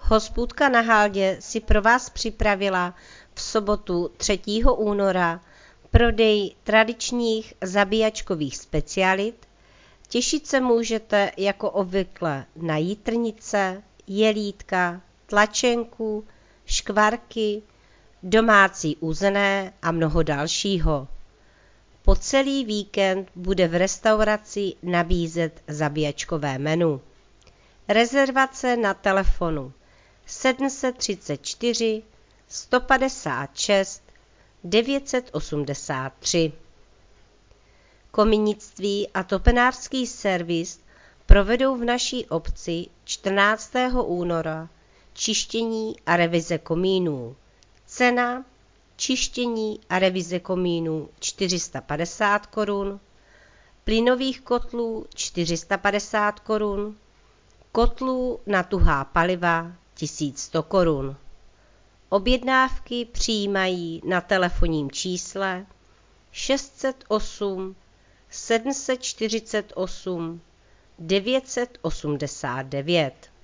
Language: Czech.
Hospůdka na Haldě si pro vás připravila v sobotu 3. února prodej tradičních zabíjačkových specialit. Těšit se můžete jako obvykle na jitrnice, jelítka, tlačenku, škvarky, domácí uzené a mnoho dalšího. Po celý víkend bude v restauraci nabízet zabíjačkové menu. Rezervace na telefonu 734 156 983. Kominictví a topenářský servis provedou v naší obci 14. února čištění a revize komínů. Cena čištění a revize komínů 450 korun, plynových kotlů 450 korun, kotlů na tuhá paliva 1100 korun. Objednávky přijímají na telefonním čísle 608 748 989.